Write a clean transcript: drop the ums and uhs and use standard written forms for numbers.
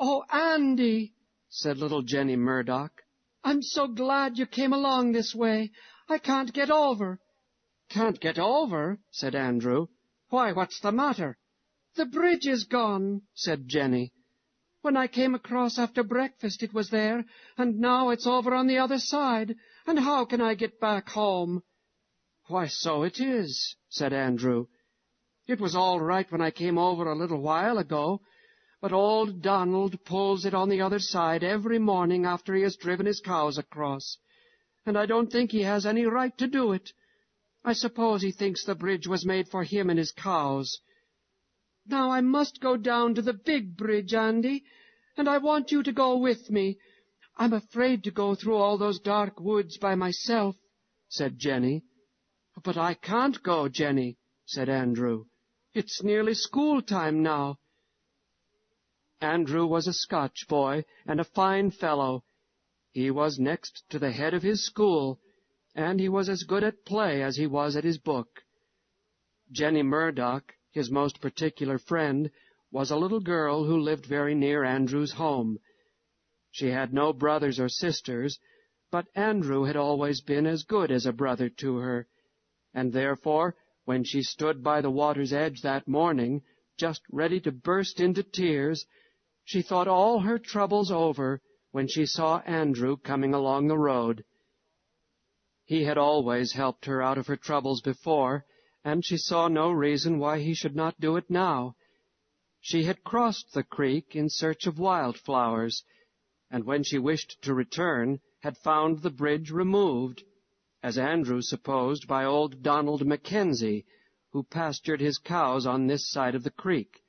"Oh, Andy," said little Jenny Murdoch, "I'm so glad you came along this way. I can't get over." "Can't get over?" said Andrew. "Why, what's the matter?" "The bridge is gone," said Jenny. "When I came across after breakfast it was there, and now it's over on the other side, and how can I get back home?" "Why, so it is," said Andrew. "It was all right when I came over a little while ago, but old Donald pulls it on the other side every morning after he has driven his cows across, and I don't think he has any right to do it. I suppose he thinks the bridge was made for him and his cows. Now I must go down to the big bridge, Andy, and I want you to go with me. I'm afraid to go through all those dark woods by myself," said Jenny. "But I can't go, Jenny," said Andrew. "It's nearly school time now." Andrew was a Scotch boy, and a fine fellow. He was next to the head of his school, and he was as good at play as he was at his book. Jenny Murdoch, his most particular friend, was a little girl who lived very near Andrew's home. She had no brothers or sisters, but Andrew had always been as good as a brother to her, and therefore, when she stood by the water's edge that morning, just ready to burst into tears, she thought all her troubles over when she saw Andrew coming along the road. He had always helped her out of her troubles before, and she saw no reason why he should not do it now. She had crossed the creek in search of wildflowers, and when she wished to return, had found the bridge removed, as Andrew supposed by old Donald Mackenzie, who pastured his cows on this side of the creek.